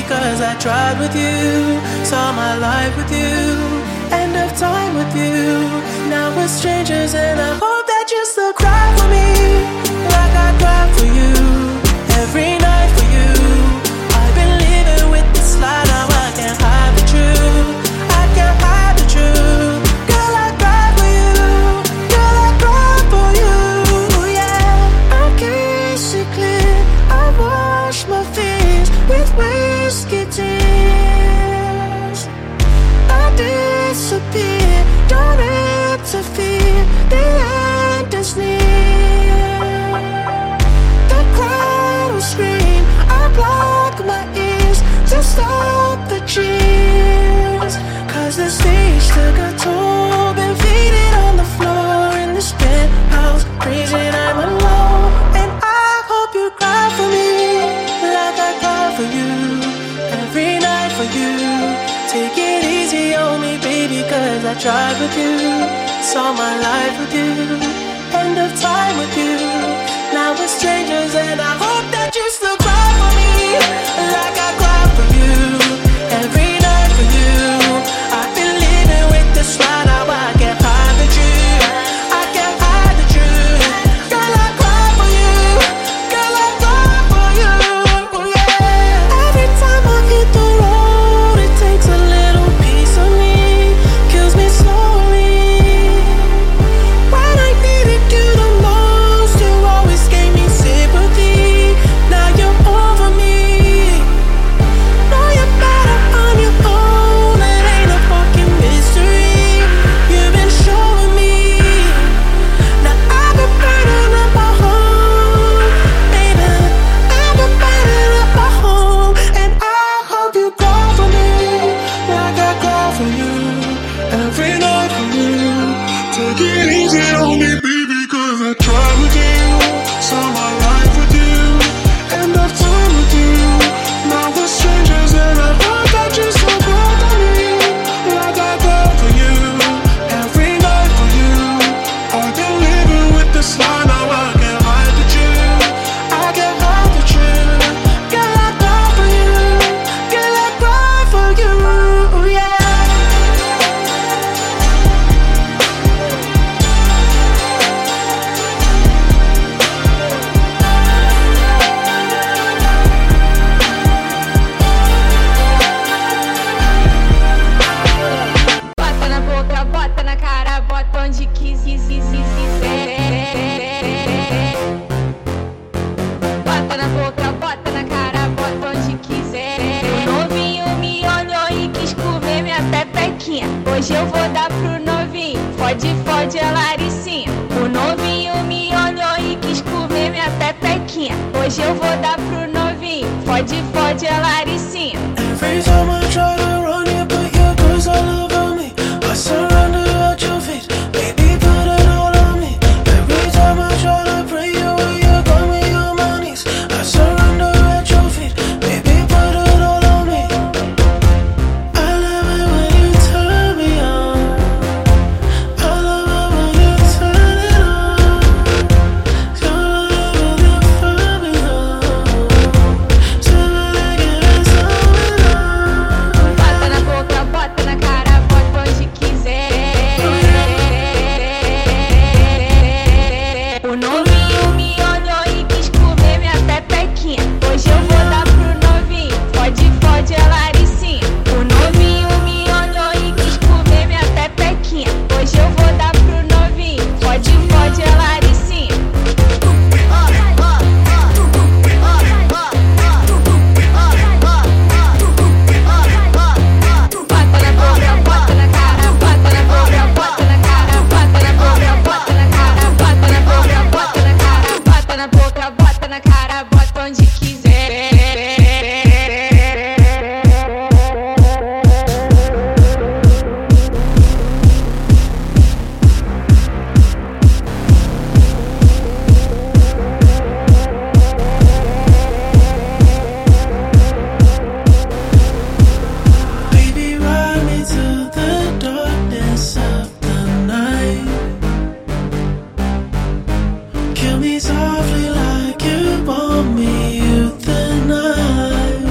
cause I tried with you. Saw my life with you, end of time with you. Now we're strangers and I hope that you still cry for me like I cry for you. Every night for you, I've been living with this lie. Now I can't hide the truth, I can't hide the truth. Girl, I cry for you, girl, I cry for you. Yeah, I kiss it clear, I wash my fears with whiskey tears. I disappear, don't interfere, the end is near. The crowd will scream, I block my ears to stop the cheers. Cause the stage took a toll, been faded on the floor in this penthouse, crazy I'm alone. And I hope you cry for me like I cry for you, every night for you. Take it easy on me, baby, cause I tried with you. Saw my life with you, end of time with you. Now we're strangers and I hope that you still cry for me like I cry for you, every night for you. I've been living with this lie, now I can't hide the truth, I can't hide the truth. Girl, I cry for you, girl, I cry for you, yeah. Every time I hit the road, it takes a little piece of me, kills me slowly. When I needed you the most, you always gave me sympathy. Now you're over me, know you're better on your own, it ain't a fucking mystery. You've been showing me. Now I've been burning up my home, baby, I've been burning up my home. And I hope you cry for me like I cry for you, every night for you. Take it easy on me, baby, cause I tried with you. Saw my life with you, end of time with you. Now we're strangers and I hope that you still cry for me like I cry for you, every night for you. I've been living with this lie, now I can't hide the truth, I can't hide the truth. Girl, I cry for you, girl, I cry for you, yeah. Bota na boca, bota na cara, bota onde quiser. Bota na boca, bota na cara, bota onde quiser. O novinho me olhou e quis comer minha pepequinha. Hoje eu vou dar pro novinho, fode, fode a Laricinha. O novinho me olhou e quis comer minha pepequinha. Hoje eu vou dar pro novinho, fode, fode a Laricinha. Every time I try to run, you put your clothes all over me. I surrender at your feet, baby, put it all on me. Every time I try to pray, you got me on my knees. I surrender at your feet, baby, put it all on me. I love it when you turn me on, I love it when you turn it on. I love it when you turn me on, so that I can have something on. Bota na boca, bota na cara, bota onde quiser. O novinho me olhou e quis comer minha pepequinha. Hoje eu vou dar pro novinho, fode, fode a Laricinha. O novinho me olhou e quis comer minha pepequinha. Hoje eu vou dar pro novinho, fode, fode a Laricinha. Bota na boca, bota na cara, bota na boca, bota na cara, bota na boca, bota na cara, bota na boca, bota na cara, bota na boca, bota na cara, bota onde quiser. Baby, ride me to the darkness of the night. Kill me softly like you want me, euthanize.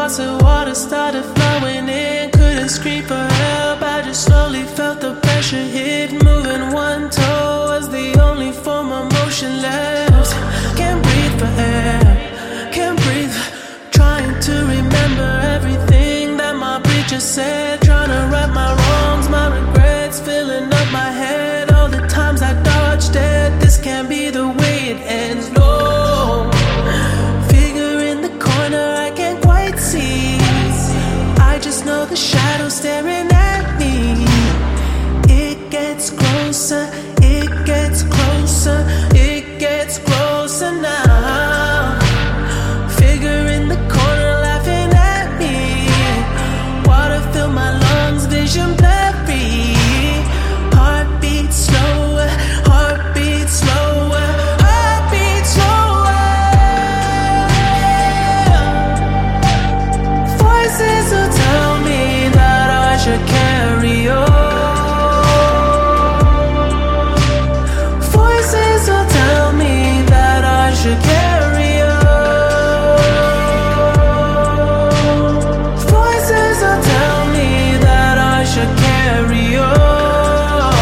faucet water started flowing in. Couldn't scream for help, I just slowly felt the pressure hit. Moving one toe was the only form of motion left. Can't breathe for air, can't breathe. Trying to remember everything that my preacher said. Trying to right my wrongs, my regrets filling up my head. All the times I dodged it, this can't be the way it ends, no. Figure in the corner, I can't quite see. I just know the shadow staring at me. It gets closer, it gets closer, it gets closer now. Figure in the corner laughing at me. Water fill my lungs, vision blurry. Heartbeat slower, heartbeat slower, heartbeat slower. Voices will tell me that I should carry on. Voices will tell me that I should carry on. Voices will tell me that I should carry on.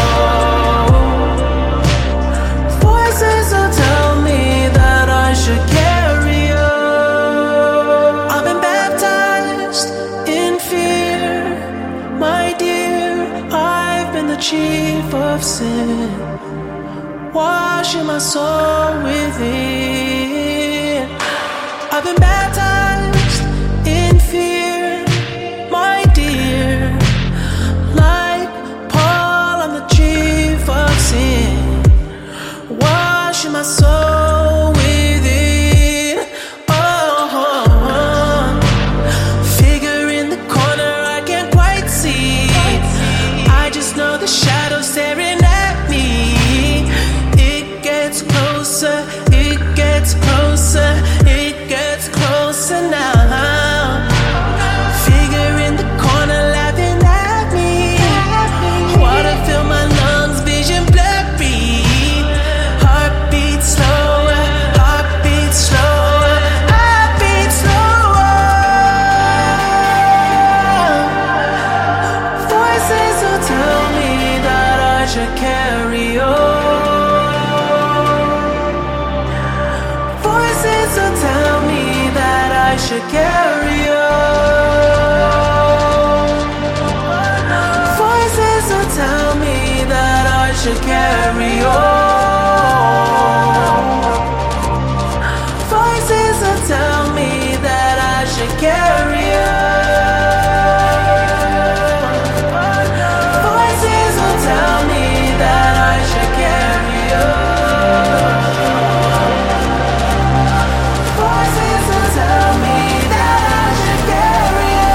Voices will tell me that I should carry on. I've been baptized in fear, my dear. I've been the chief of sin, washing my soul within. I've been baptized in fear, my dear. Like Paul, I'm the chief of sin, washing my soul within. Oh, figure in the corner, I can't quite see. I just know the shadow staring at me. It gets closer, it gets closer, it gets closer now. Figure in the corner laughing at me. Water fill my lungs, vision blurry. Heartbeat slower, heartbeat slower, heartbeat slower. Voices will tell me that I should carry on. Voices will tell me that I should carry on. Voices will tell me that I should carry on. Voices will tell me that I should carry on. Voices will tell me that I should carry on. Voices will tell me that I should carry on.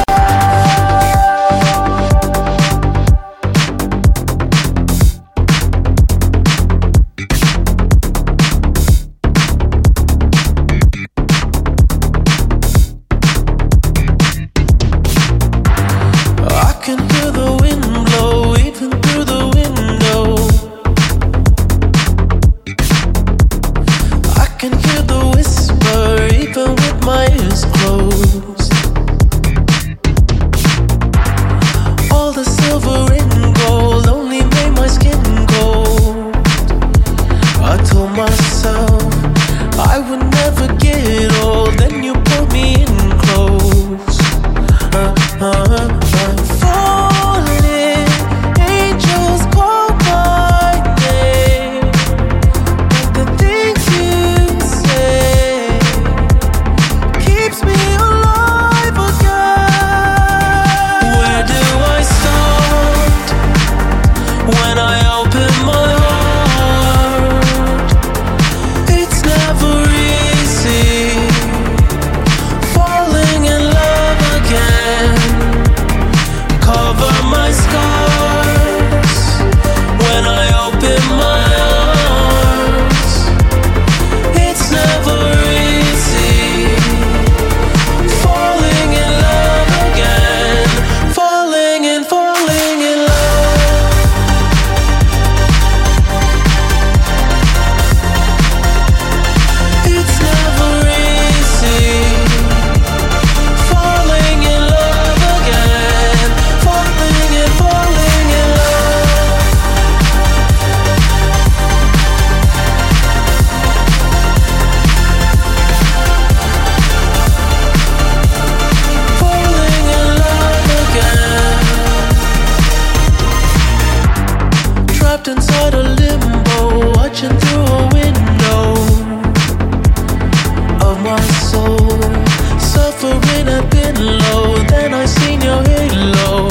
sort of limbo, watching through a window of my soul, suffering I've been low. Then I seen your halo.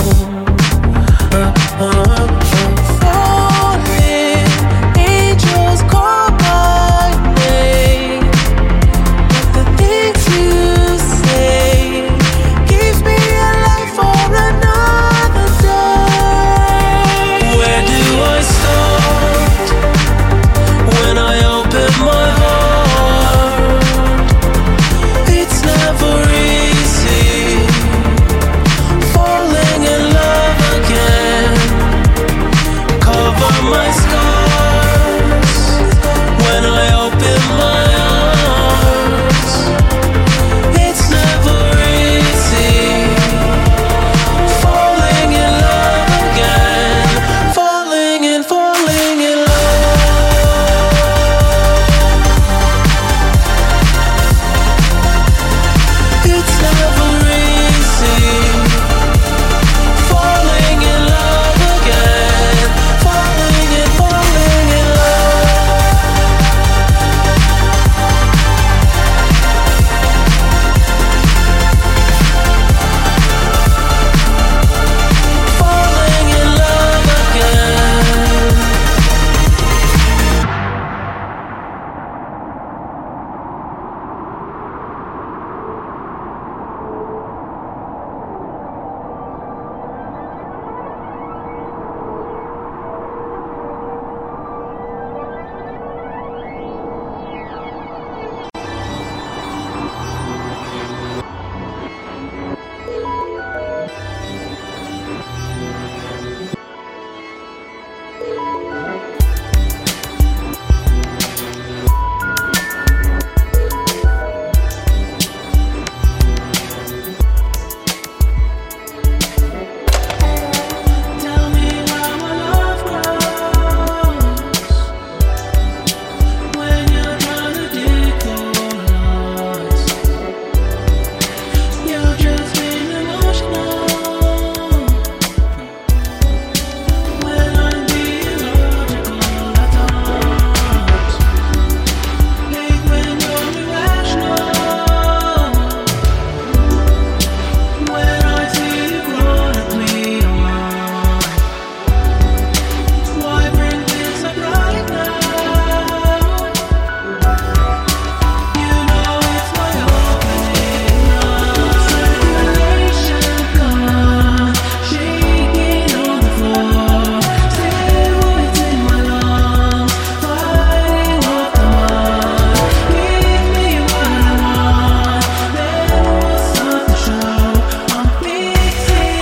Falling angels call my name, but the things you say keeps me alive for another day. Where do I start when I open my heart? It's never easy falling in love again. Cover my scars when I open my arms. It's never easy falling in love again. Falling in love. It's never easy falling in love again. Falling in love. Falling in love again. Tell me how our love grows when you're trying to decode. You're just being emotional when I'm being logical at times. Like when you're irrational, when I see you chronically alive. Why bring this up right now? You know it's my opening night. Circulation gone, shaking on the floor. Steroids in my lungs, fighting off the mind. Give me what I want, then we'll start the show. I'm fixing,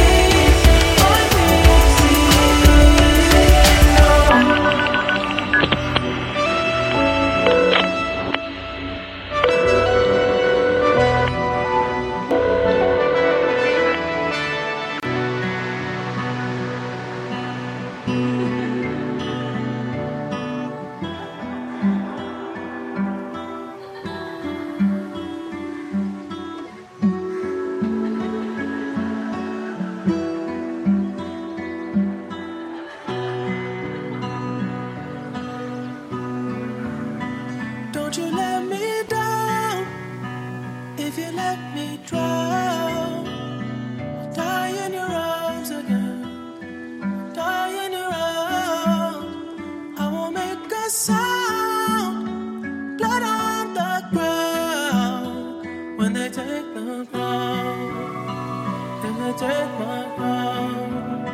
don't you let me down. If you let me drown, I'll die in your arms again. Die in your arms. I won't make a sound. Blood on the ground. When they take the crown, when they take my crown.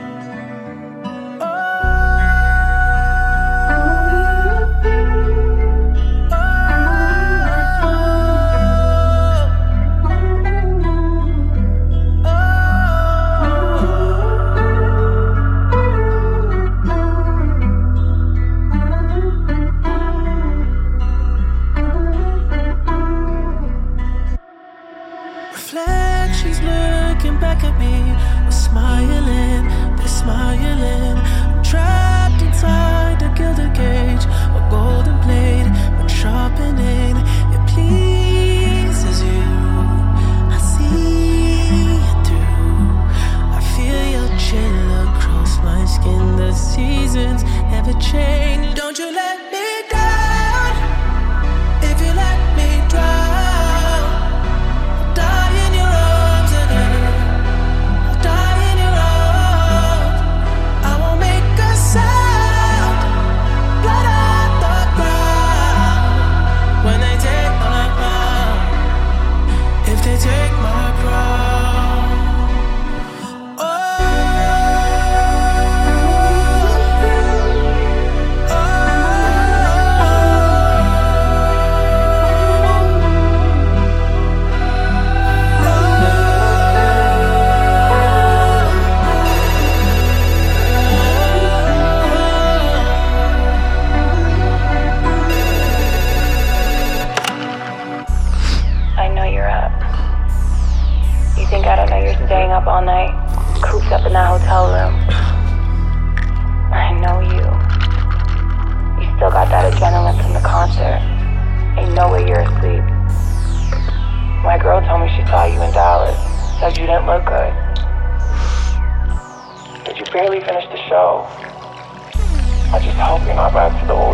Reflections looking back at me. We're smiling, they're smiling. I'm trapped inside a gilded cage, a golden blade, but sharpening. It pleases you. I see it through. I feel your chill across my skin. The seasons never change.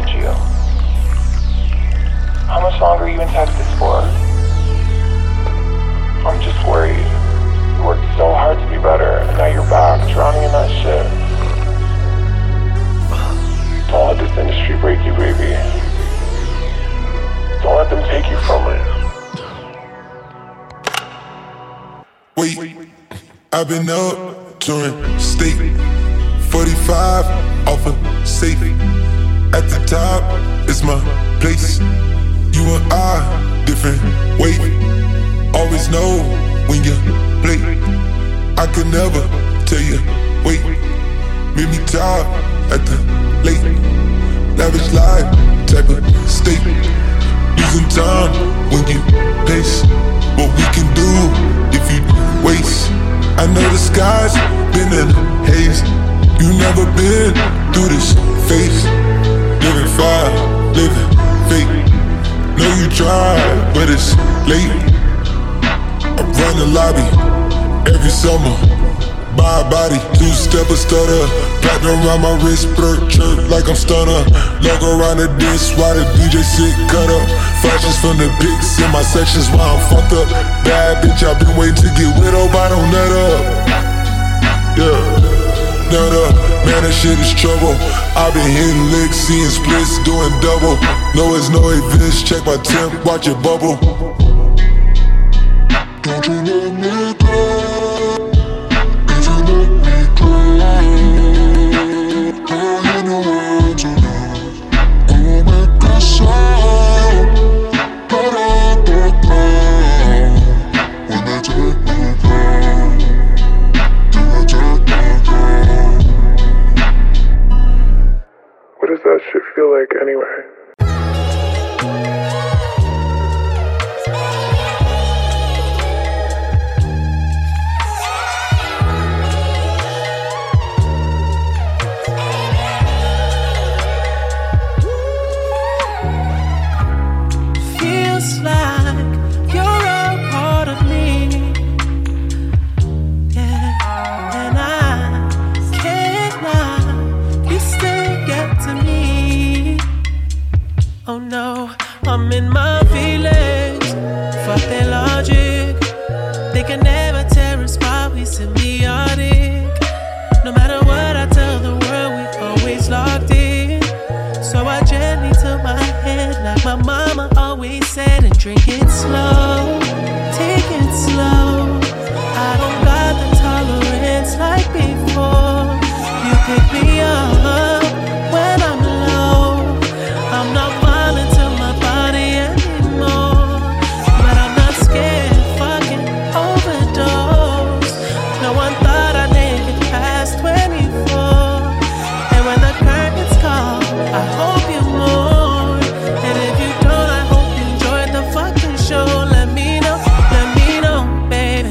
called you. How much longer are you in Texas for? I'm just worried. You worked so hard to be better, and now you're back, drowning in that shit. Don't let this industry break you, baby. Don't let them take you from it. Wait, I've been up, touring state, 45 off a safe. At the top is my place. You and I, different weight. Always know when you play. I could never tell you, wait. Meet me top at the late. Lavish life, type of state. Losing time when you pace. What we can do if you waste. I know the sky's been in haze. You never been through this phase. Living fire, living fake. Know you tried, but it's late. I run the lobby every summer. Buy a body, two-stepper stutter. Platinum around my wrist, blur, chirp like I'm stunner. Logo around the disc while the DJ sit cut up. Flashes from the pics in my sections while I'm fucked up. Bad bitch, I've been waiting to get widowed, but I don't nut up. Yeah, nut up, man, that shit is trouble. I've been hitting licks, seeing splits, doing double. No, it's no events, check my temp, watch it bubble. Don't you let me go. What does that shit feel like anyway? Feels like you're a part of me. Yeah, and I can't lie. You still get to me. Oh no, I'm in my feelings. Fuck their logic. They can never tear us apart. We symbiotic. No matter what I tell the world, we always locked in. So I gently took my head like my mama always said, and drink it slow, take it slow. I don't got the tolerance like before. You pick me up when I'm low. I'm not violent to my body anymore, but I'm not scared of fucking overdose. No one thought I'd make it past 24. And when the curtains call, I hope you mourn. And if you don't, I hope you enjoyed the fucking show. Let me know, baby.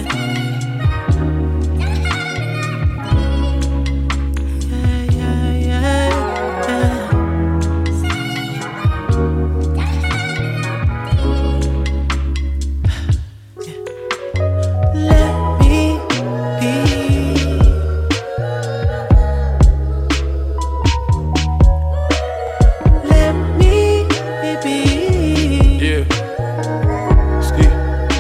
Yeah. Let me be. Let me be. Yeah. Ski.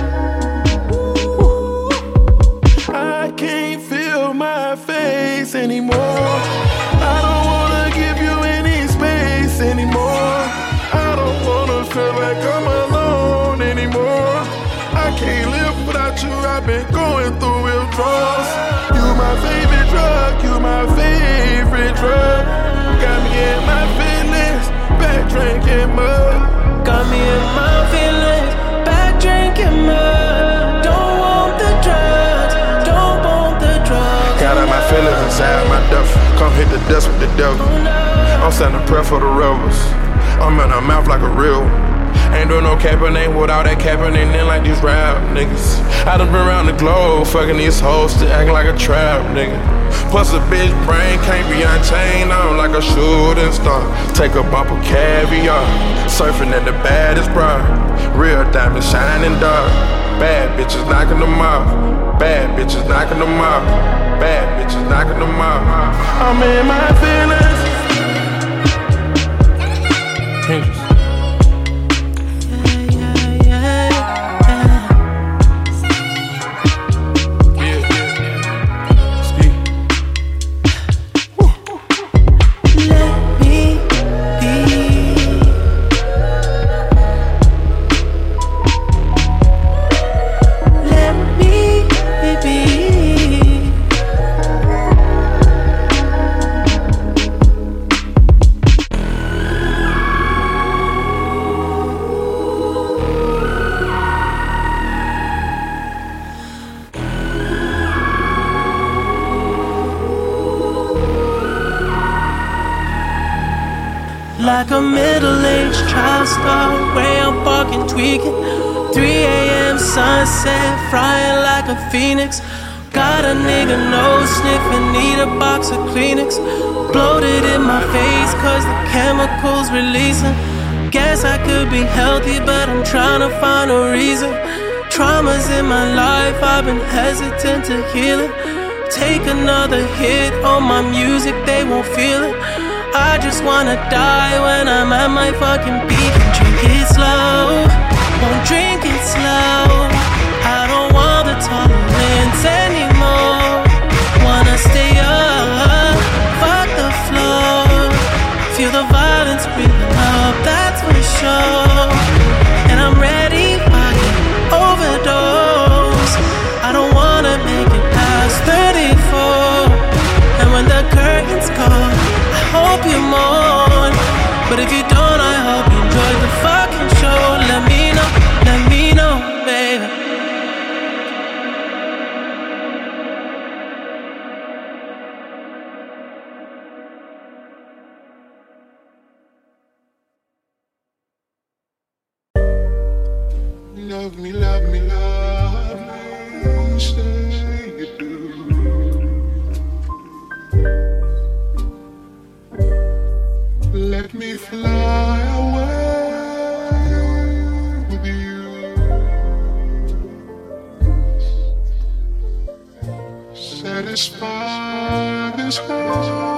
I can't feel my face anymore. I don't wanna give you any space anymore. I don't wanna feel like I'm alone anymore. I can't live without you. I've been going through withdrawals. You my favorite drug. You my favorite drug. Got me in my feelings. Back drinking mud. Got me in my feelings, back drinking mud. Don't want the drugs, don't want the drugs. Got out my feelings inside my duffel. Come hit the dust with the devil. I'm sending prayer for the rebels. I'm in her mouth like a real. Ain't doing no capping, ain't with all that capping, ain't in like these rap niggas. I done been around the globe, fucking these hoes, still acting like a trap nigga. Plus a bitch brain can't be unchained, I'm like a shooting star. Take a bump of caviar, surfing at the baddest bra. Real diamonds shining dark. Bad bitches knocking them off. Bad bitches knocking them off. Bad bitches knocking them off. I'm in my feelings. like a middle-aged child star. Way I'm fucking tweaking. 3 a.m. sunset, frying like a phoenix. Got a nigga nose sniffing, need a box of Kleenex. Bloated in my face cause the chemicals releasing. Guess I could be healthy but I'm trying to find a reason. Traumas in my life, I've been hesitant to heal it. Take another hit on my music, they won't feel it. I just wanna die when I'm at my fucking peak. Drink it slow, won't drink it slow. I don't want the tolerance anymore. Wanna stay up, fuck the floor. Feel the violence breathing up, that's for sure. And I'm ready, fucking overdose. I don't wanna make it past 34. And when the curtains call, I hope you mourn. But if you don't, I hope you enjoy the fucking show. Let me know, baby. Love me, love me, love me, say you do. Let me fly away with you. Satisfy this heart.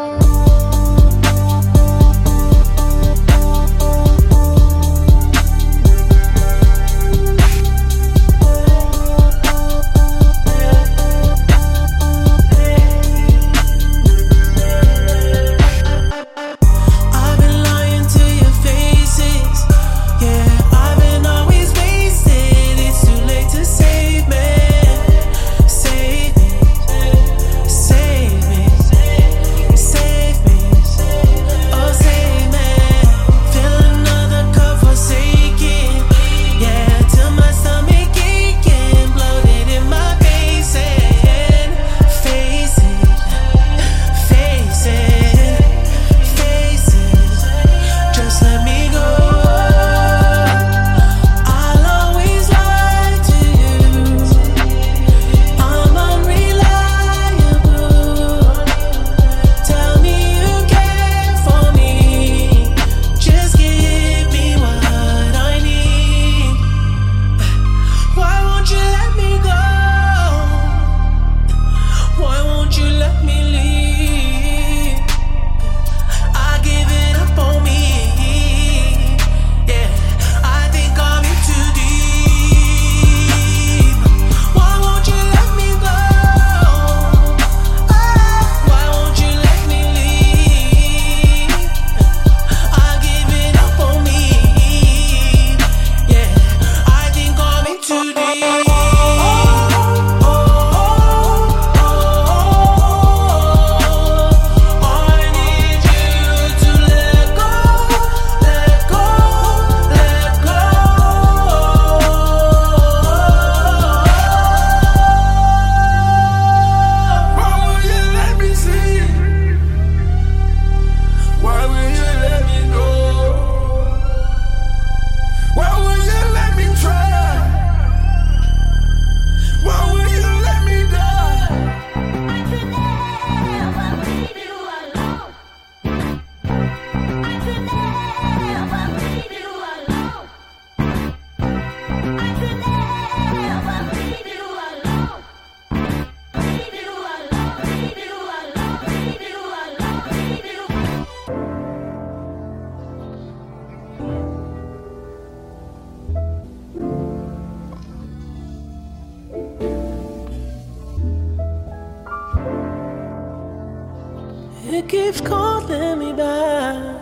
It keeps calling me back.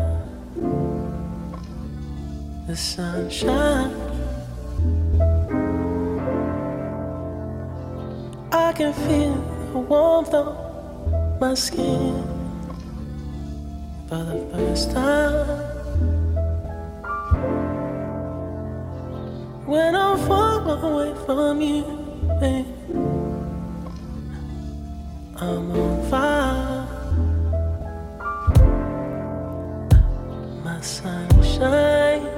The sunshine, I can feel the warmth on my skin for the first time. When I'm far away from you, babe, I'm on fire. My sunshine,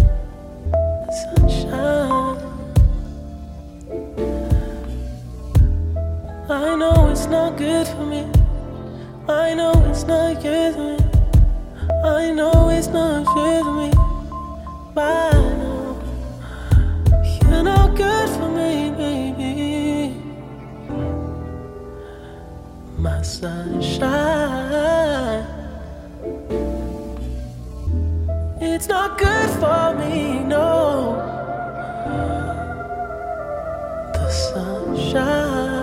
sunshine. I know it's not good for me. I know it's not good for me. I know it's not good for me. But I know you're not good for me, baby. My sunshine. It's not good for me, no. The sunshine.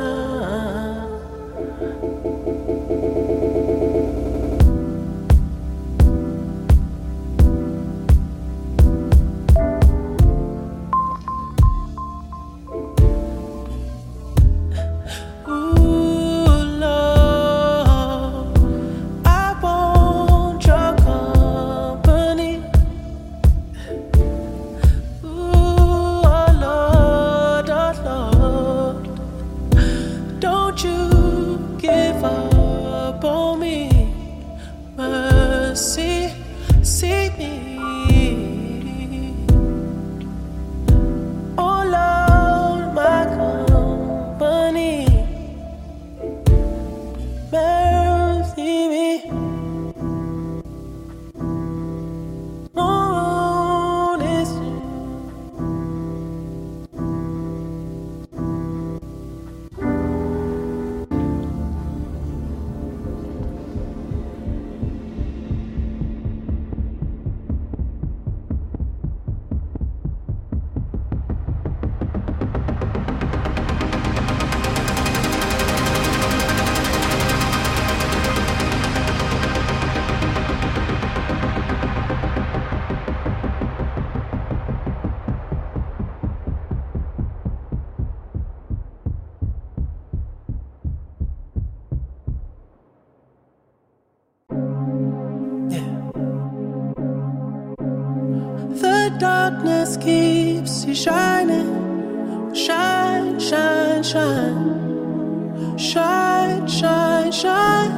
Darkness keeps you shining. Shine, shine, shine. Shine, shine, shine.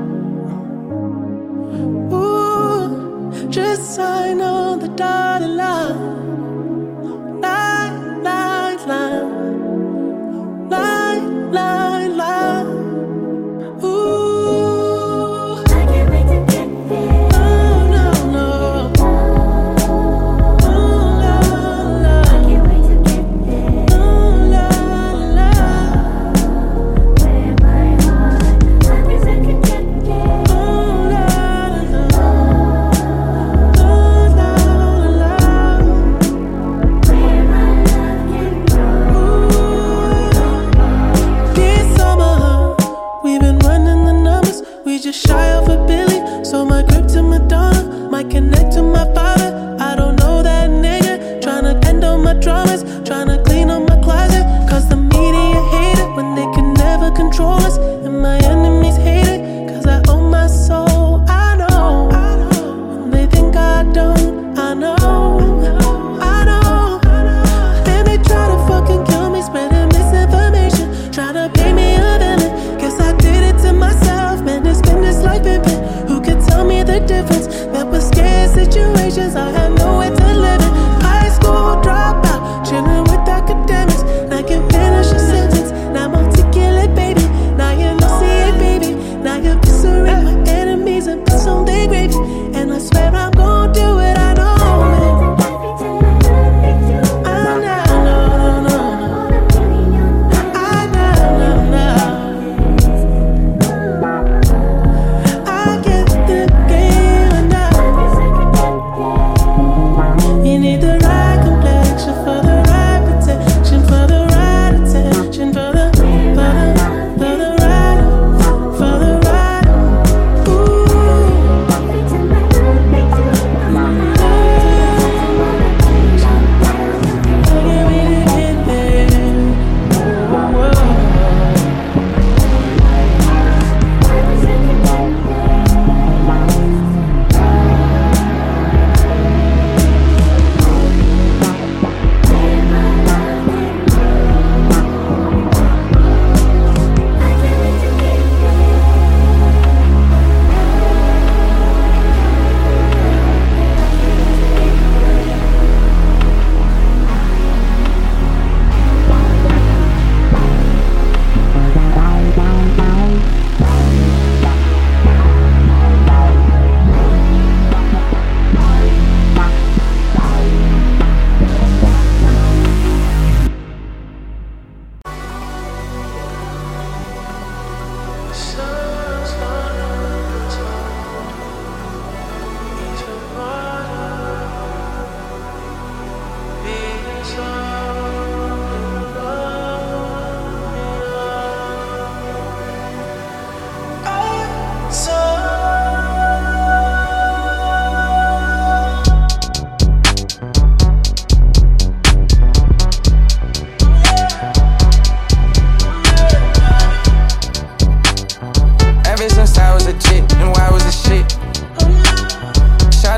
Ooh, just sign on the dotted line. Line, line, line. Line, line, line. Ooh, I can't wait to get there. Oh, no, no. Shy of a Billy, so my grip to Madonna might connect to my father. I don't know that nigga. Tryna end all my dramas, tryna clean up my closet. Cause the media hate it when they can never control us. And my enemies hate it, cause I own my soul. I know, and they think I don't. I know. Then they try to fucking kill me, spreading misinformation, tryna pay me a villain. Guess I did it to myself, man. It's been this life, baby. Who could tell me the difference? That was scary situations, I had nowhere to live in. High school dropout, chilling with academics. Now can finish a sentence, now I'm articulate, baby. Now you know, see it, baby. Now you eviscerate my enemies and put some they gravy. And I swear I'm gon' do it, I know.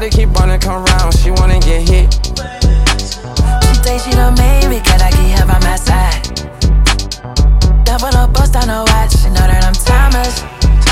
Shawty keep wanna come round, she wanna get hit. She thinks she done made me, cause I keep her by my side. Double up, bust on her watch, she know that I'm timeless.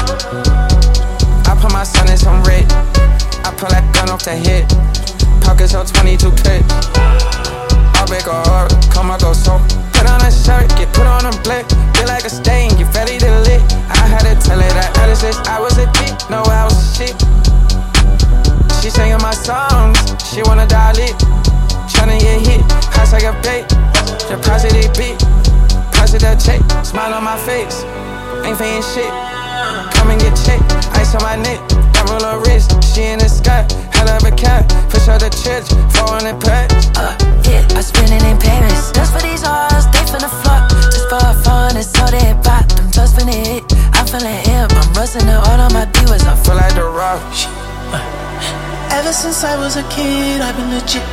I put my son in some red. I pull that gun off the hip. Pockets on 22 clip. I'll make a order, come I go so. Put on a shirt, get put on a blick. Feel like a stain, get ready to lit. I had to tell her that ever since I was a kid. No, I was a shit. She singing my songs, she wanna dial it. Tryna get hit, house like a bait. Deposit it beat, deposit that check. Smile on my face, ain't paying shit. Come and get checked, ice on my neck. Double her wrist, she in the sky. Hell of a cat, push out the church, 400 packs. Yeah, I spend it in Paris. Just for these hoes, they finna flop. Just for fun, it's all they pop. Them just finna hit, I'm feeling hip. I'm rusting the all on my divas. I feel like the rock. Ever since I was a kid, I've been legit.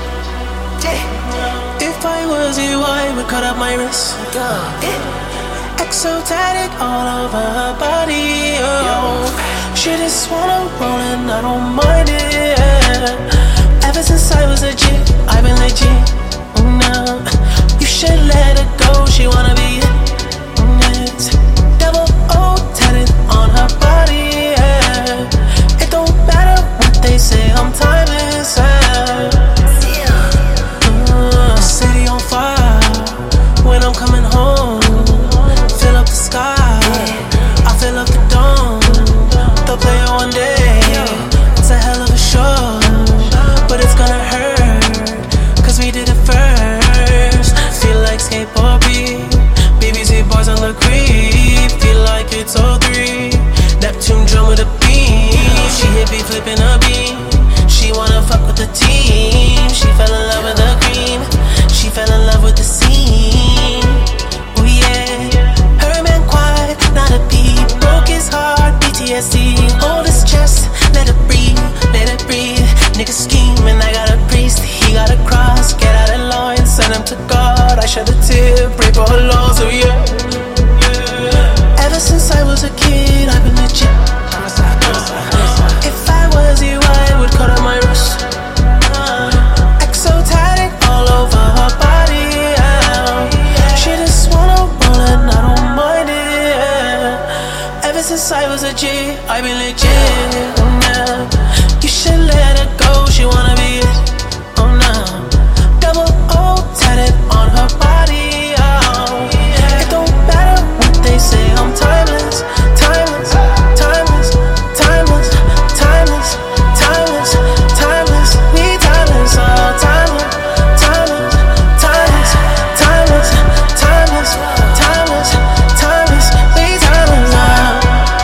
If I was you, I would cut up my wrist. Exotic all over her body. She just wanna roll and I don't mind it. Ever since I was a G, I've been legit. No, you should let her go. She wanna be it. Double O tatted on her body. It don't matter what they say, I'm timeless. City on fire when I'm coming home. Fill up the sky, I fill up the dome. They'll play it one day. It's a hell of a show, but it's gonna hurt, cause we did it first. Feel like skateboard beat, BBC boys on the creep. Feel like it's 03, Neptune drum with a beam. She hit me flipping a beam. She wanna fuck with the team. She fell in love with the green. She fell in love with the scene. Oh yeah, her man quiet, not a beat. Broke his heart, PTSD. Hold his chest, let it breathe, let it breathe. Nigga scheming, I got a priest. He got a cross, get out of line, send him to God. I shed a tear, pray for her loss, oh yeah. Ever since I was a kid, I've been legit. If I was you, I would cut out my wrist. Exotic all over her body. She just wanna roll and I don't mind it. Ever since I was a G, I've been legit. You should let her go, she wanna be it. Oh no, double O tatted on her body. It don't matter what they say, I'm timeless, timeless, timeless, timeless, timeless, timeless, timeless. We timeless, timeless, timeless, timeless, timeless, timeless, timeless, timeless. We timeless.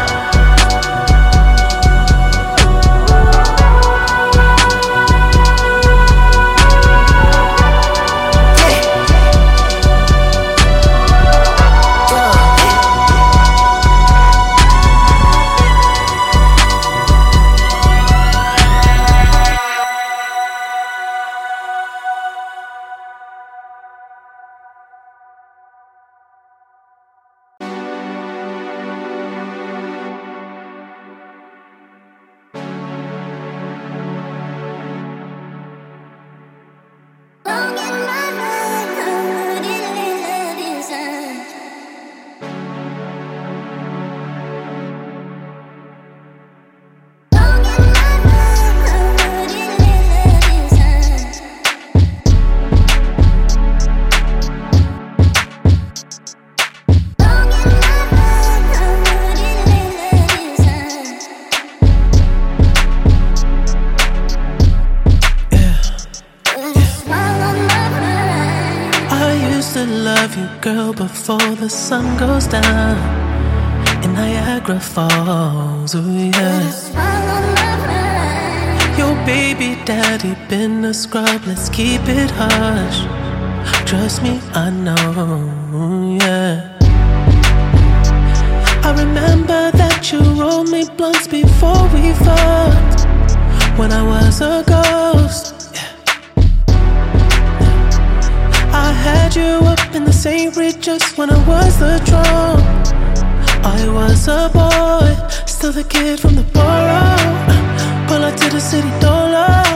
Girl, before the sun goes down in Niagara Falls, oh yeah. Your baby daddy been a scrub, let's keep it hush. Trust me, I know, yeah. I remember that you rolled me blunts before we fucked, when I was a ghost. I had you up in the St. Regis when I was the drum. I was a boy, still the kid from the borough. Pull up to the city, don't lie.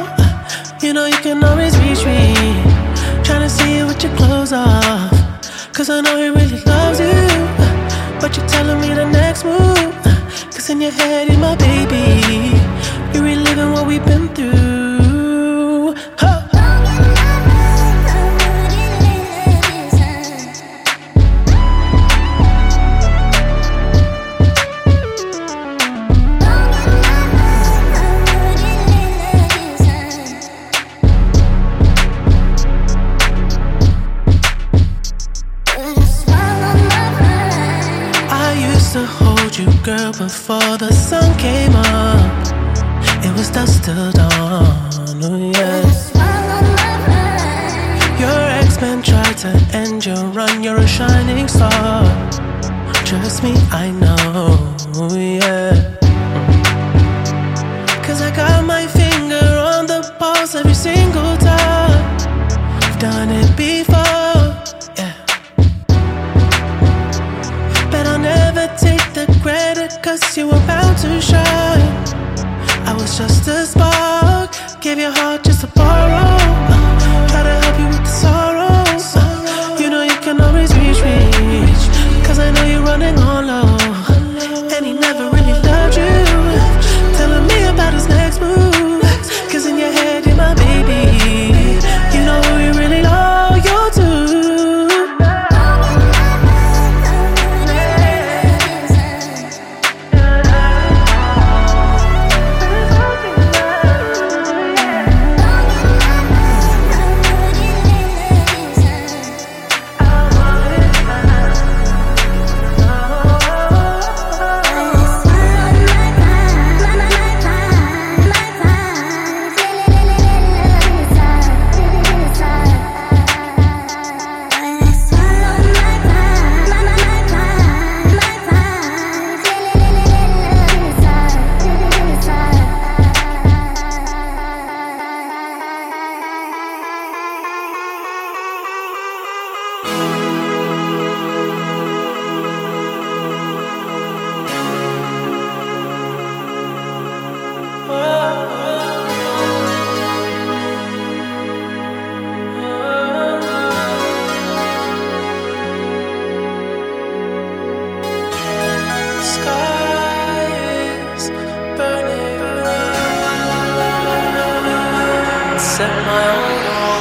You know you can always reach me. Tryna see you with your clothes off, cause I know he really loves you. But you're telling me the next move, cause in your head you're my baby. You're reliving what we've been through. Huh. Girl, before the sun came up, it was dusk till dawn, oh yeah. Your ex-man tried to end your run, you're a shining star. Trust me, I know, oh yeah. Cause I got my finger on the pulse every single time. I've done it before, yeah. But I'll never take the credit, cause you were bound to shine. I was just a spark, gave your heart just to borrow. Try to help you with the sorrows. You know you can always reach me, cause I know you're running on low. And he never really loved you, telling me about his next move, cause in your head you're my baby. You know who you're really loyal to. Set my heart on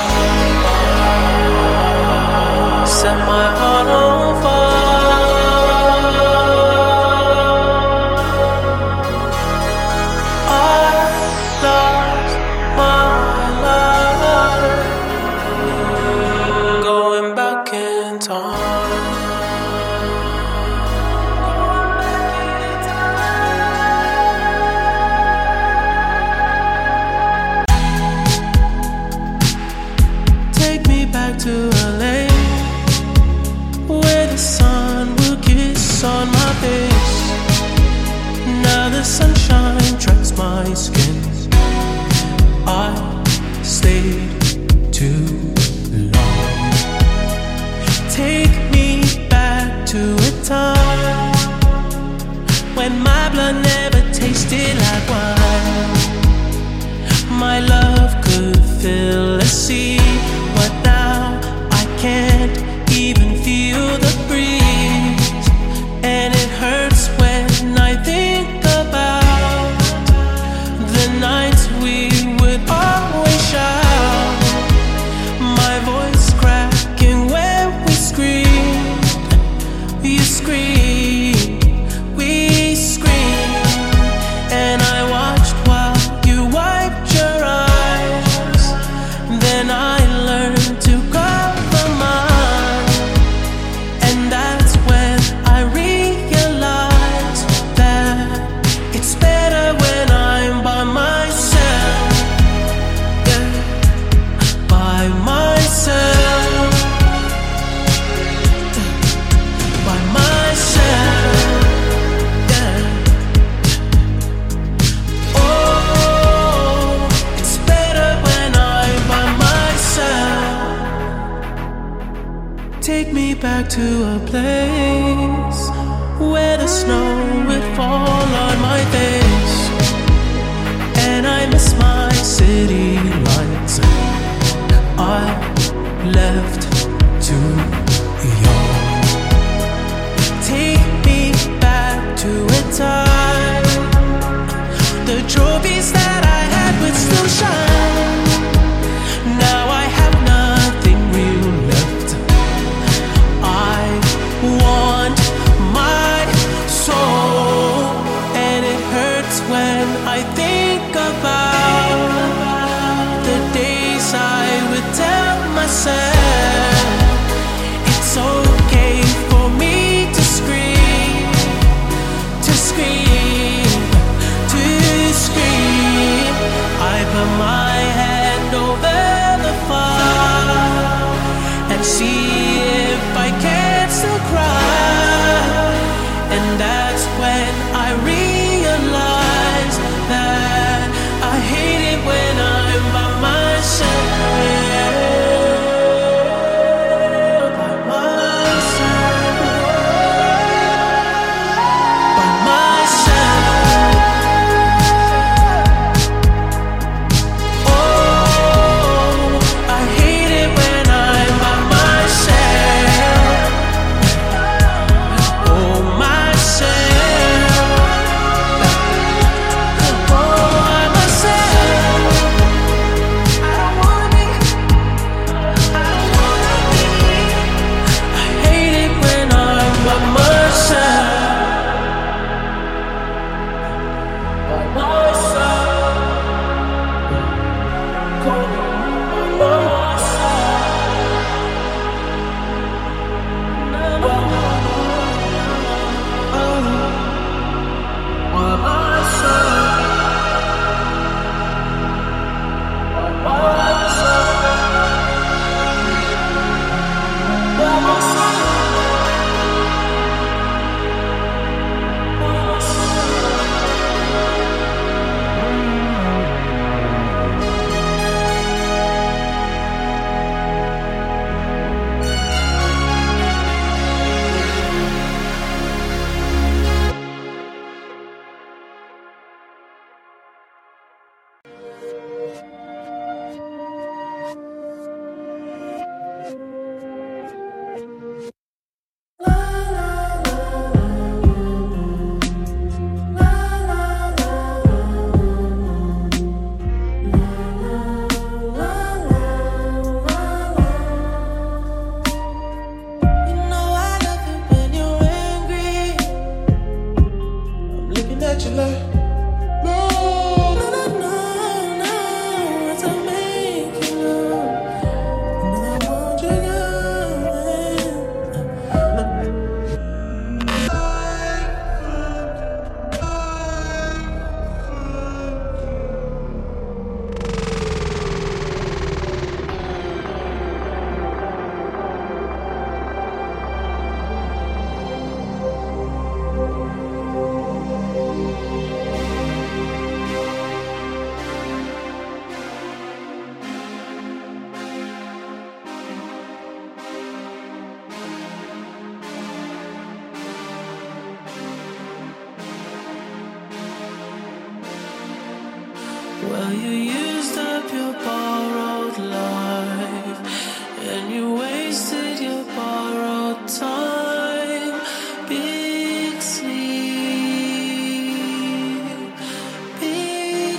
fire. Set my heart on fire. I lost my life, going back in time. To LA, where the sun will kiss on my face. Now the sunshine tracks my skin. I stayed too long. Take me back to a time when my blood never tasted like wine. My love could fill a sea, but now I can't even feel the breeze. And it hurts when I think about the nights we would always shout. My voice cracking when we screamed. You screamed, we screamed. And I watched while you wiped your eyes. Then I learned to compromise, and that's when I realized that it's better when I'm by myself, yeah, by myself, by myself, yeah. Oh, it's better when I'm by myself. Take me back to a place where the snow would fall on my face, and I miss my city life. myself. It's okay for me to scream, to scream, to scream. I put my hand over the fire and see if I can still cry. And that's when I realize that I hate it when I'm by myself. By myself. By myself. Oh, I hate it when I'm by myself. Oh, myself. Oh, myself. I don't wanna be. I don't wanna be. I hate it when I'm by myself. By myself. By You know I love it when you're angry. I'm looking at you like, no, no, no, no, no. As I make you love, and I want you Well, you used up your borrowed life, and you wasted your borrowed time. Big sleep, big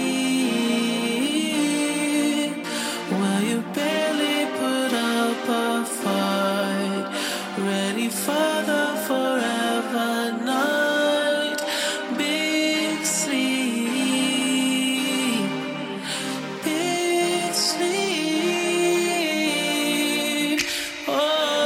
sleep. Well, you barely put up a fight, ready for the forever night. Big sleep, big sleep. Oh.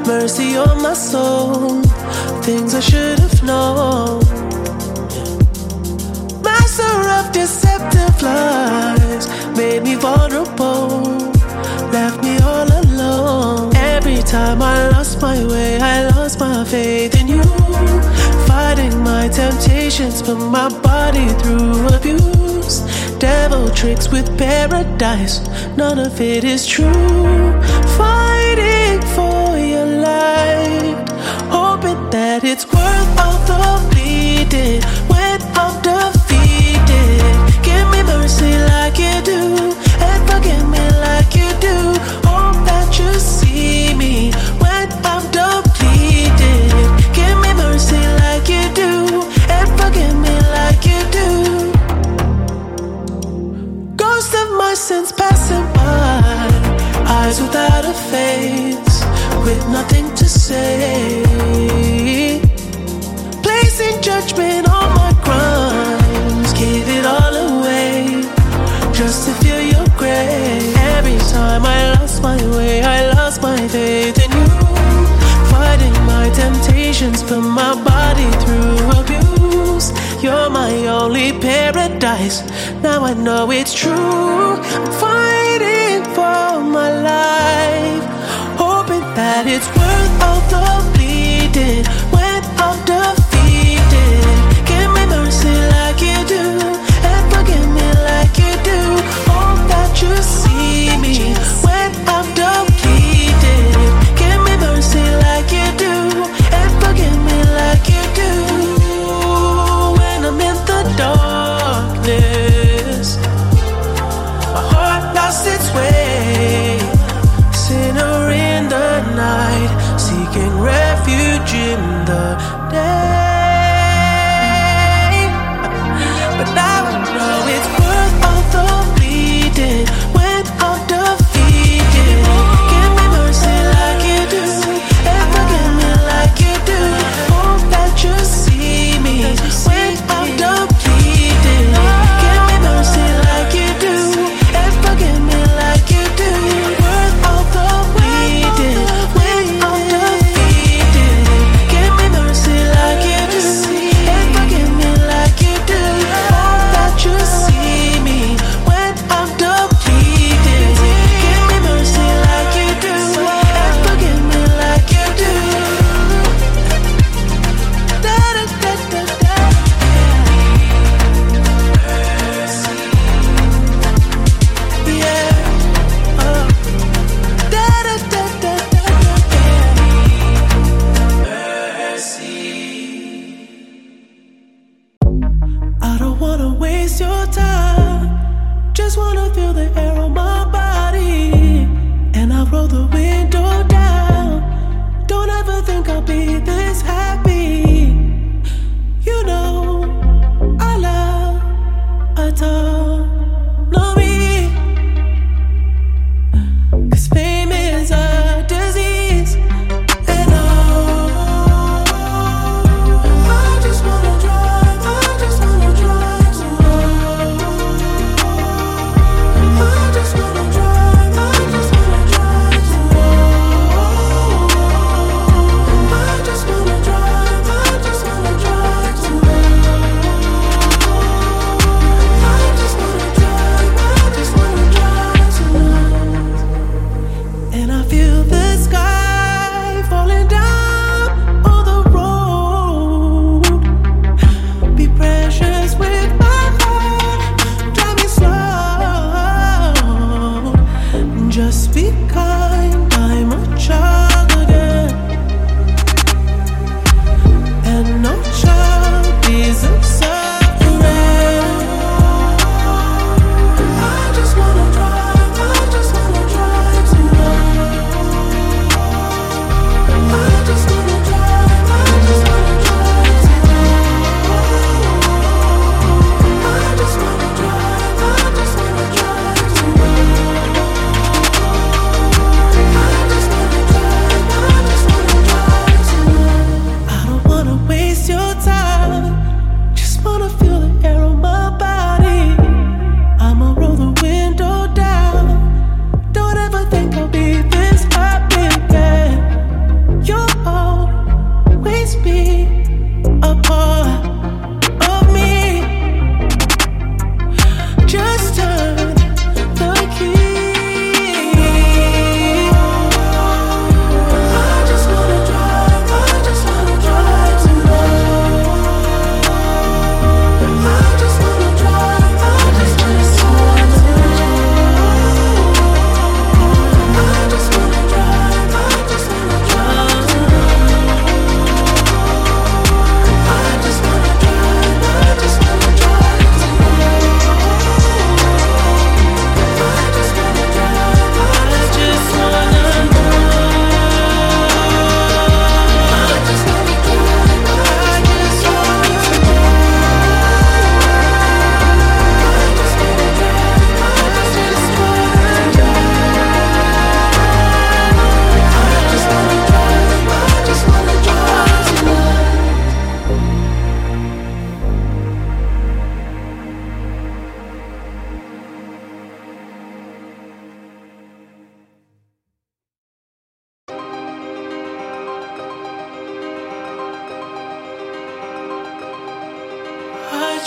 mercy on my soul. Things I should have known. Master of deceptive lies made me vulnerable, left me all alone. Every time I lost my way, I lost my faith in you. Fighting my temptations, put my body through abuse. Devil tricks with paradise, none of it is true. Fighting for your light, hoping that it's worth all the bleeding. When I'm defeated, give me mercy like you do, and forgive me like you do. Hope that you see me when I'm depleted. Give me mercy like you do, and forgive me like you do. Ghost of my sins passing by, eyes without a face, with nothing to say. Placing judgment on my crimes, give it all away, just to feel your grace. Every time I lost my way, I lost my faith in you. Fighting my temptations, put my body through abuse. You're my only paradise, now I know it's true. I'm fighting for my life, hoping that it's worth all the bleeding. When I'm defeated, give me mercy like you do, and forgive me like you do. Hope that you see me when I'm depleted. Give me mercy like you do, and forgive me like you do. When I'm in the darkness, my heart lost its way, sinner in the night, seeking refuge in the day. But now I know it's worth all the bleeding. When I'm defeated, give me mercy like you do, and forgive me like you do. Hope that you see me when I'm depleted. Give me mercy like you do, and forgive me like you do. Worth all the bleeding. When I'm defeated, give me mercy like you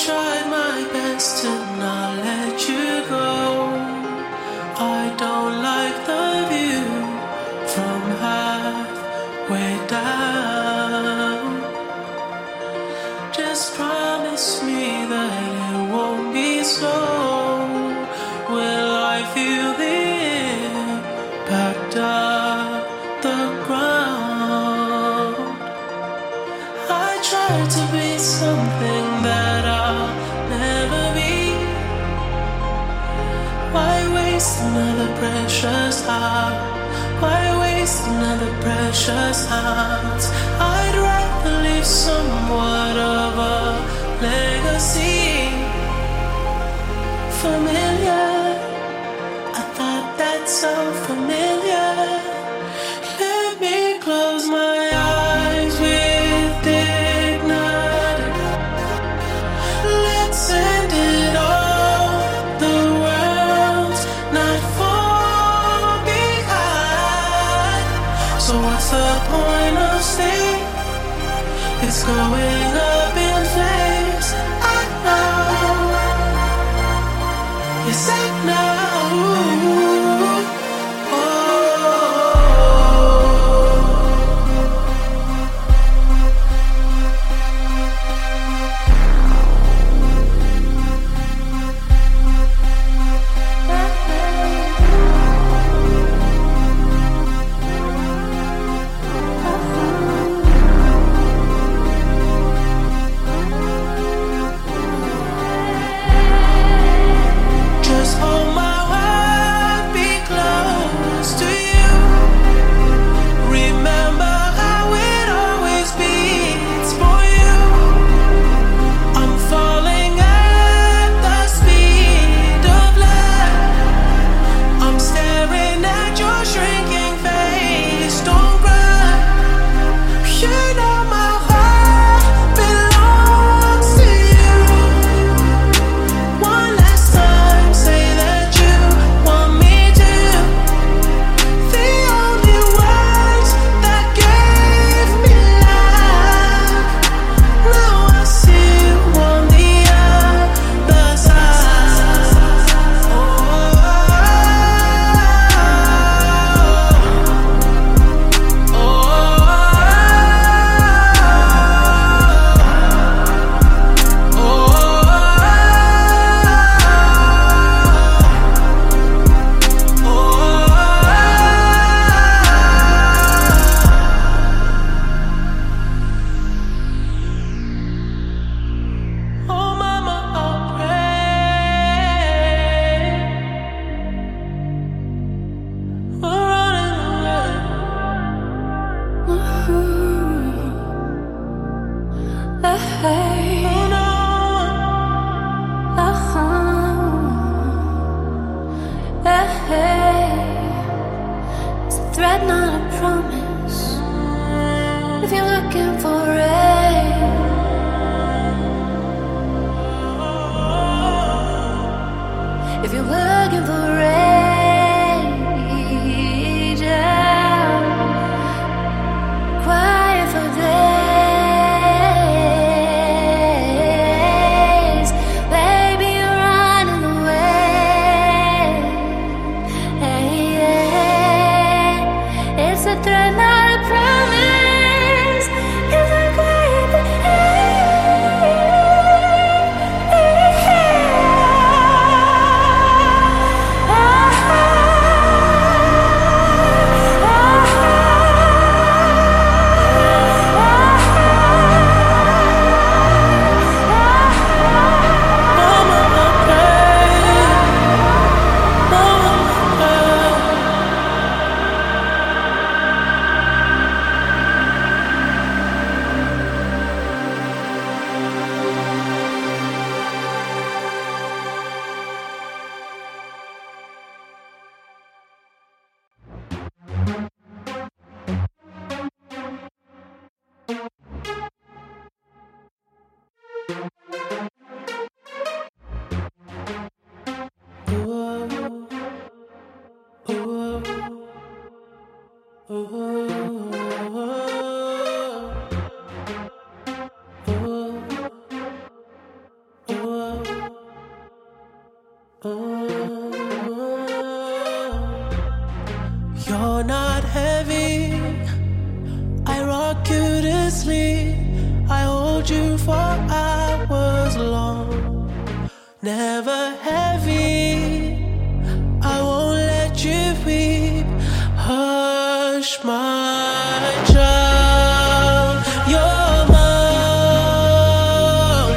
tried my best to not let you go. I don't like the view from halfway down. Just promise me that it won't be slow. Will I feel the impact of the ground? I tried to be something that I'll never be. Why waste another precious heart? Why waste another precious heart? I'd rather leave somewhat of a legacy. Familiar, I thought that's so familiar. Let me close my eyes with dignity. Let's end it all. The world's not far behind. So what's the point of staying? It's going up in flames. I know. Yes, I know. It's a threat, not a promise. If I sleep, I hold you for hours long, never heavy. I won't let you weep. Hush, my child, you're mine.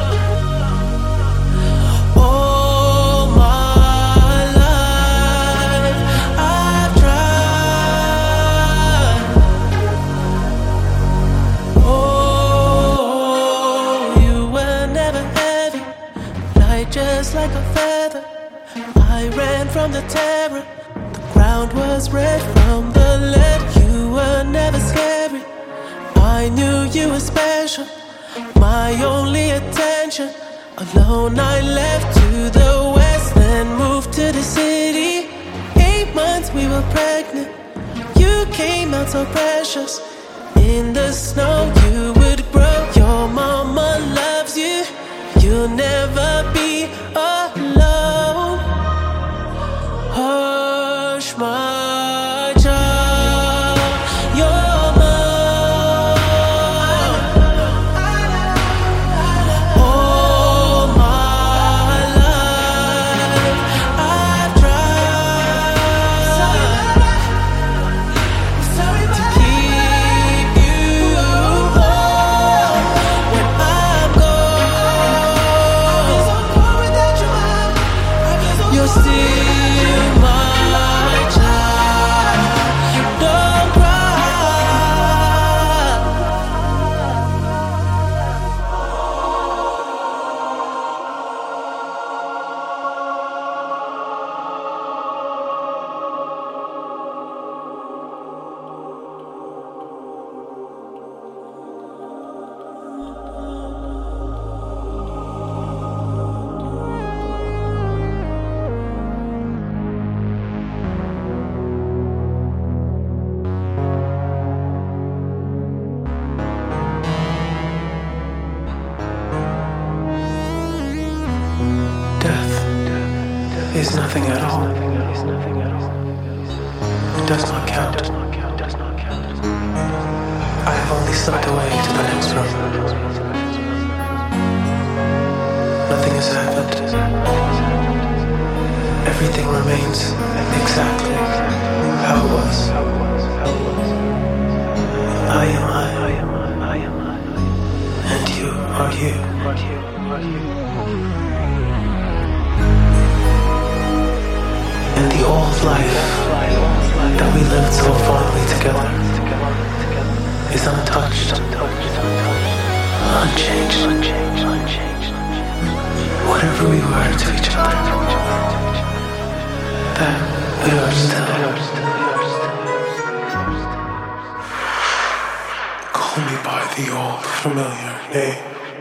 All my life I've tried. Oh, you were never heavy, light just like a feather. I ran from the terror, the ground was red from the lead. You were never scary, I knew you were special, my only attention. Alone I left to the west, then moved to the city. 8 months we were pregnant, you came out so precious. In the snow you would grow, your mama loves you, you'll never be alone. Hush, my child, you're mine. All my life I've tried to keep you warm when I'm gone. You're still my child. Don't Death is nothing at all. It does not count. I have only slipped away to the next room. Nothing has happened. Everything remains exactly how it was. I am I, and you are you. And the old life that we lived so fondly together is untouched, unchanged. Whatever we were to each other, that we are still. Call me by the old familiar name.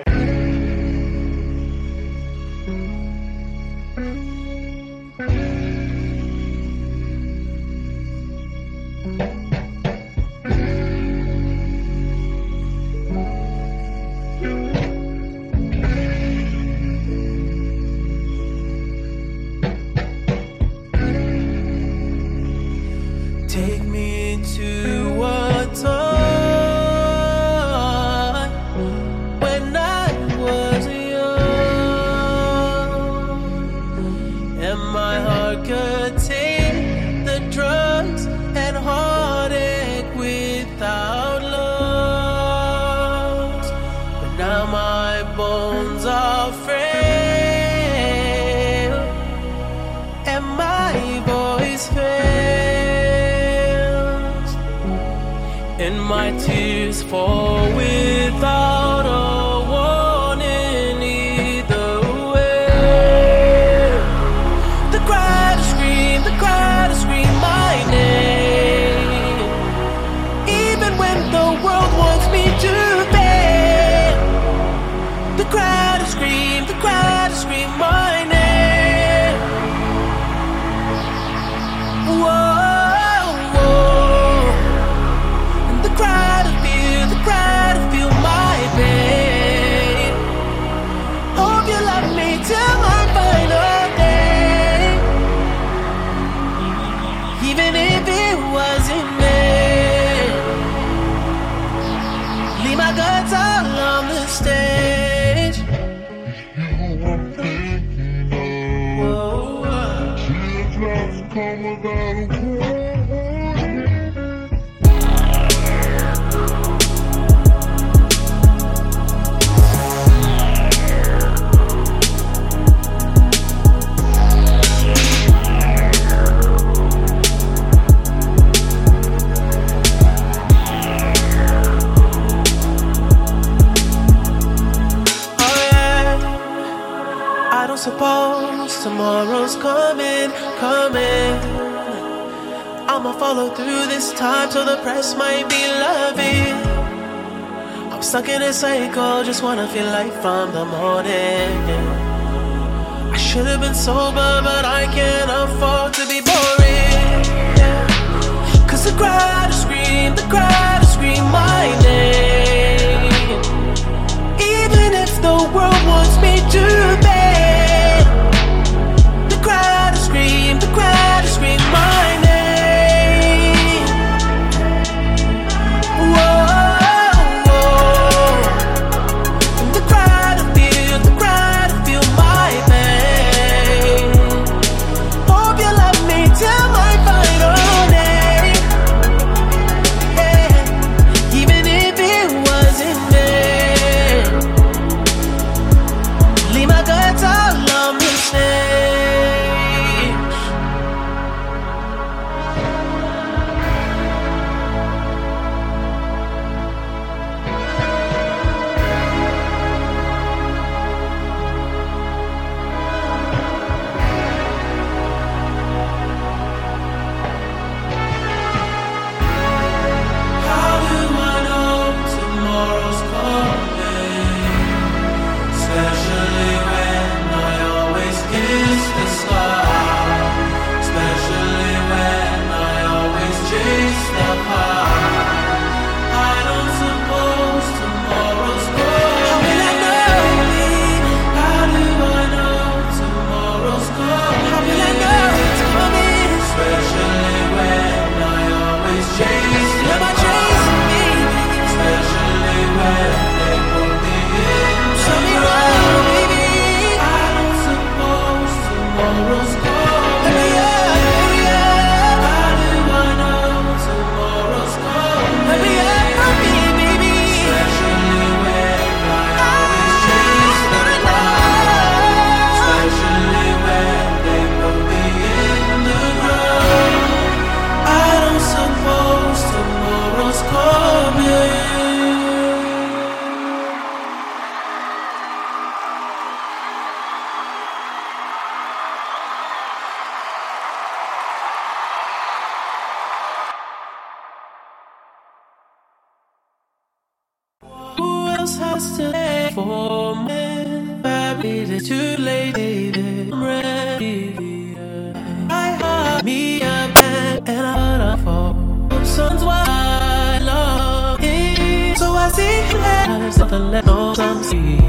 Take me to a time when I was young, and my heart could take the drugs and heartache without loss. But now my bones are frail, and my voice fails, and my tears fall without a warning either way. The cry to scream my name, even when the world wants me to fail. The cry to scream my name. Whoa, whoa. And the cry to feel my pain. guts all on the stage. Teardrops come without a suppose tomorrow's coming. I'ma follow through this time till the press might be loving. I'm stuck in a cycle, just wanna feel life from the morning. I should have been sober, but I can't afford to be boring. Cause the crowd will scream my name. Even if the world wants me to beg, the crowd will scream my name. Whoa, the crowd will feel my pain. Hope you love me till my final name. Yeah. Even if it was in vain, leave my guts all on the stage. How do I know tomorrow's coming? Especially when I always kiss the sky. Especially when I always chase the high. I don't suppose tomorrow's coming. How will I know, baby? How do I know tomorrow's coming? How will I know it's coming? Especially when I always chase the high. Especially when they put me in the ground. Baby, I don't suppose tomorrow's coming. Hurry up. How do I know tomorrow's coming? Hurry up for me, baby. Especially when I always chase the high. Especially when they put me in the ground. I don't suppose tomorrow's coming. Who else has to stay for me? Baby, it's too late, baby. I'm ready. I have me a bed and I put up for son's why I love him. So I see him, there's nothing left, no some see.